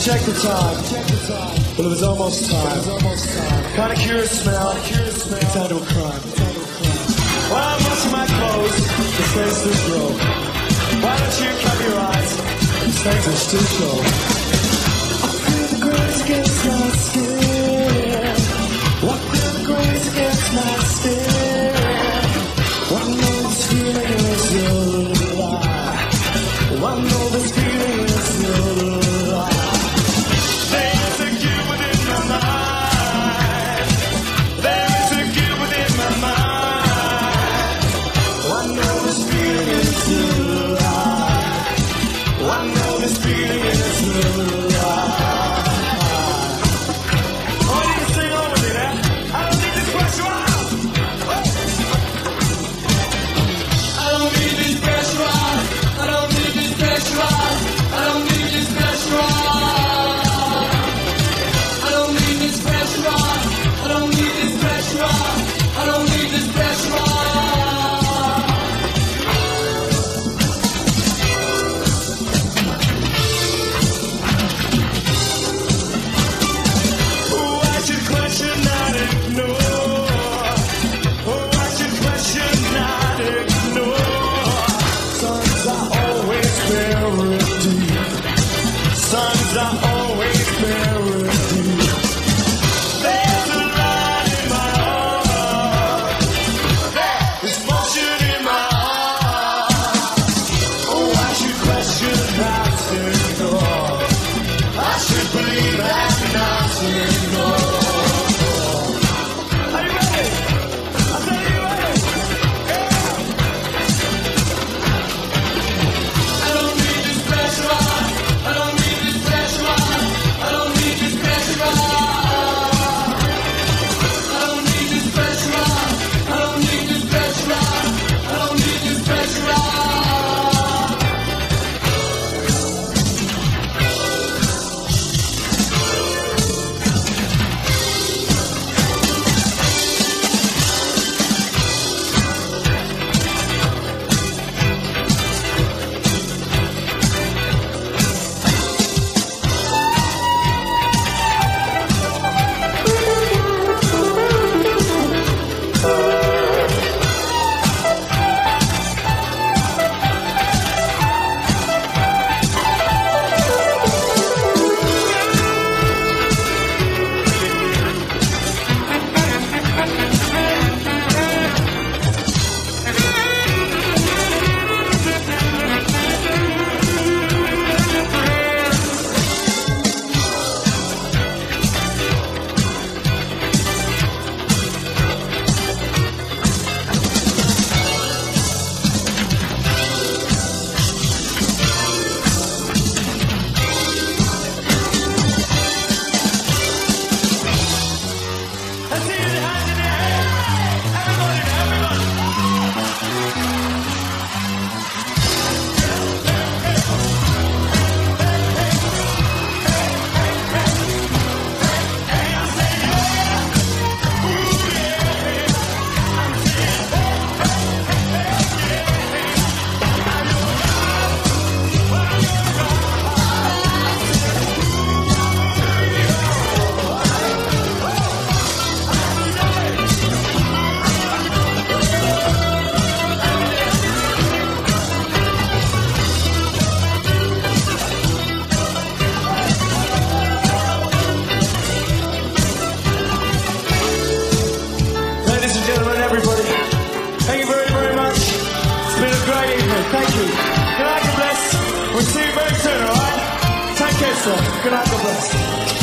check the time. Well, it was almost time. Kind of curious smell. It's time to a crime. While I'm washing my clothes, the stains still grow. Why don't you cover your eyes? The stains are still show. I feel the grace against my skin. I feel the grace against my skin. I know this feeling is your lie. I know this feeling is your lie. There is a guilt within my mind. There is a guilt within my mind. I know this feeling is your lie. I know this feeling is your lie. Oh, you can sing over me now. I don't need this pressure on. I don't need this pressure on. I don't need this pressure on. I don't need this pressure on. I don't need this pressure on. I don't need this pressure on. I don't need this pressure on. Oh, I should question, not ignore. Oh, I should question, not ignore. Suns are always buried deep. Suns are always buried deep. There's a light in my heart. There's motion in my heart. Oh, I should question, not ignore. I should believe and not ignore. Are you ready? I said, are you ready? Yeah. I don't need this pressure on. I don't need this pressure on. I don't need this pressure on. I don't need this pressure on. I don't need this pressure on. I don't need this pressure on. Let's see your hands in the air. Everybody, everybody. Ladies and gentlemen, everybody, thank you very, very much. It's been a great evening. Thank you. Good night, God bless. We'll see you very soon, all right? Take care, sir. Good night, God bless.